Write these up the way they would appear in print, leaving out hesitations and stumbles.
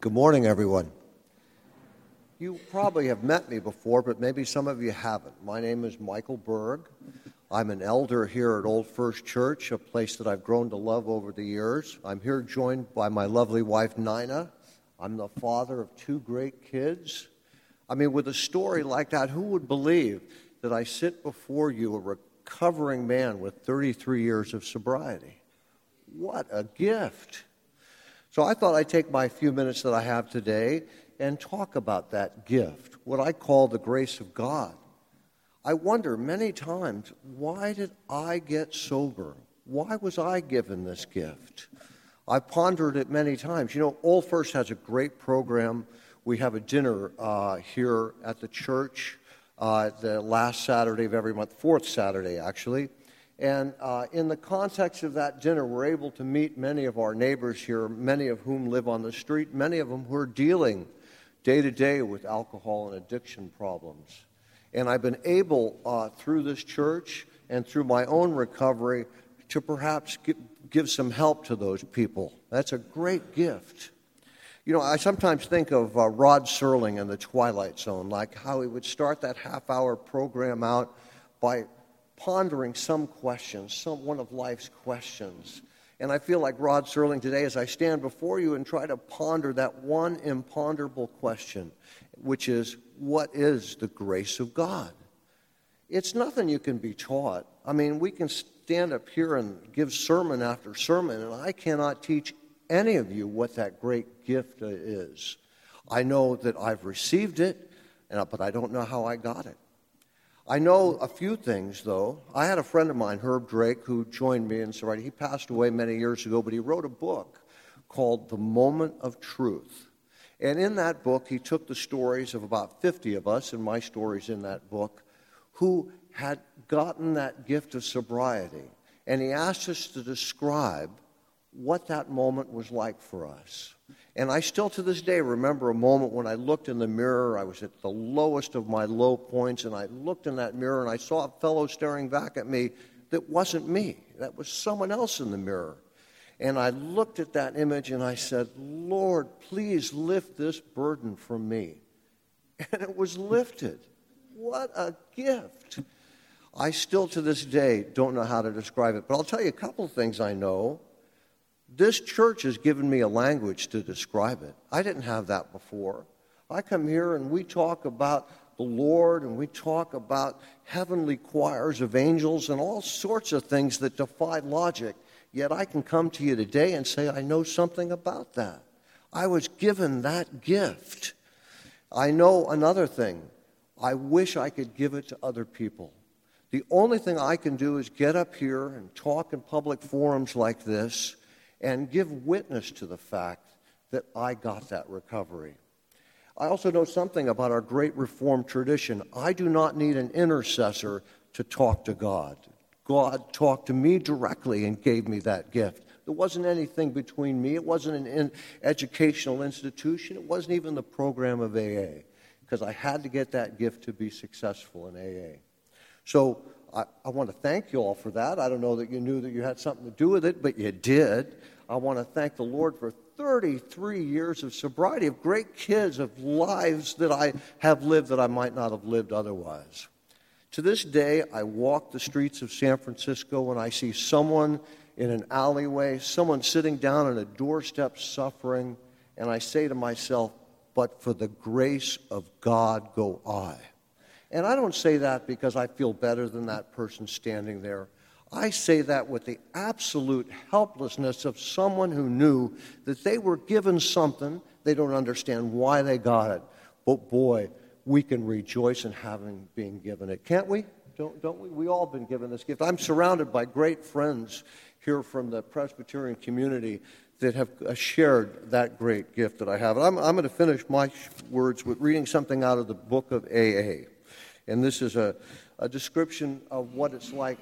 Good morning, everyone. You probably have met me before, but maybe some of you haven't. My name is Michael Berg. I'm an elder here at Old First Church, a place that I've grown to love over the years. I'm here joined by my lovely wife, Nina. I'm the father of two great kids. I mean, with a story like that, who would believe that I sit before you, a recovering man with 33 years of sobriety? What a gift. So I thought I'd take my few minutes that I have today and talk about that gift, what I call the grace of God. I wonder many times, why did I get sober? Why was I given this gift? I pondered it many times. You know, Old First has a great program. We have a dinner here at the church the last Saturday of every month, fourth Saturday actually. And in the context of that dinner, we're able to meet many of our neighbors here, many of whom live on the street, many of them who are dealing day to day with alcohol and addiction problems. And I've been able, through this church and through my own recovery, to perhaps give some help to those people. That's a great gift. You know, I sometimes think of Rod Serling in The Twilight Zone, like how he would start that half-hour program out by pondering some questions, one of life's questions. And I feel like Rod Serling today as I stand before you and try to ponder that one imponderable question, which is, what is the grace of God? It's nothing you can be taught. I mean, we can stand up here and give sermon after sermon, and I cannot teach any of you what that great gift is. I know that I've received it, but I don't know how I got it. I know a few things, though. I had a friend of mine, Herb Drake, who joined me in sobriety. He passed away many years ago, but he wrote a book called The Moment of Truth. And in that book, he took the stories of about 50 of us, and my stories in that book, who had gotten that gift of sobriety. And he asked us to describe what that moment was like for us. And I still to this day remember a moment when I looked in the mirror. I was at the lowest of my low points, and I looked in that mirror and I saw a fellow staring back at me that wasn't me. That was someone else in the mirror. And I looked at that image and I said, Lord, please lift this burden from me. And it was lifted. What a gift. I still to this day don't know how to describe it, but I'll tell you a couple of things I know. This church has given me a language to describe it. I didn't have that before. I come here and we talk about the Lord and we talk about heavenly choirs of angels and all sorts of things that defy logic. Yet I can come to you today and say I know something about that. I was given that gift. I know another thing. I wish I could give it to other people. The only thing I can do is get up here and talk in public forums like this and give witness to the fact that I got that recovery. I also know something about our great Reformed tradition. I do not need an intercessor to talk to God. God talked to me directly and gave me that gift. There wasn't anything between me. It wasn't an educational institution. It wasn't even the program of AA, because I had to get that gift to be successful in AA. So I want to thank you all for that. I don't know that you knew that you had something to do with it, but you did. I want to thank the Lord for 33 years of sobriety, of great kids, of lives that I have lived that I might not have lived otherwise. To this day, I walk the streets of San Francisco and I see someone in an alleyway, someone sitting down on a doorstep suffering, and I say to myself, but for the grace of God go I. And I don't say that because I feel better than that person standing there. I say that with the absolute helplessness of someone who knew that they were given something, they don't understand why they got it. But boy, we can rejoice in being given it. Can't we? Don't we? We all been given this gift. I'm surrounded by great friends here from the Presbyterian community that have shared that great gift that I have. And I'm going to finish my words with reading something out of the book of AA. And this is a description of what it's like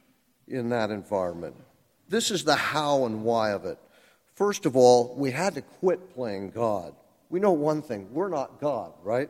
in that environment. This is the how and why of it. First of all, we had to quit playing God. We know one thing, we're not God, right?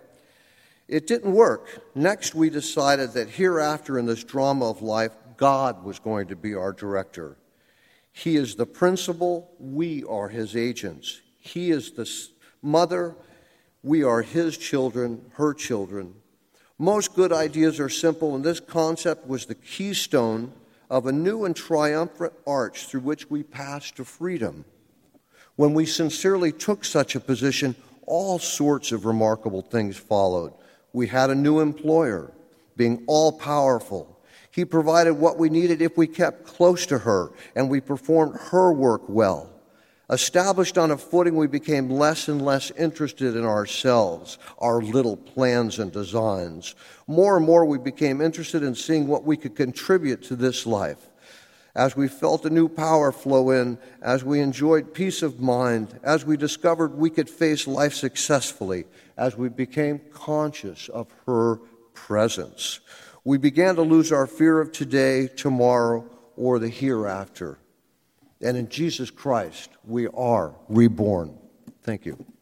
It didn't work. Next, we decided that hereafter in this drama of life, God was going to be our director. He is the principal, we are his agents. He is the Mother, we are his children, her children. Most good ideas are simple, and this concept was the keystone of a new and triumphant arch through which we pass to freedom. When we sincerely took such a position, all sorts of remarkable things followed. We had a new employer, being all-powerful. He provided what we needed if we kept close to her, and we performed her work well. Established on a footing, we became less and less interested in ourselves, our little plans and designs. More and more, we became interested in seeing what we could contribute to this life. As we felt a new power flow in, as we enjoyed peace of mind, as we discovered we could face life successfully, as we became conscious of her presence, we began to lose our fear of today, tomorrow, or the hereafter. And in Jesus Christ, we are reborn. Thank you.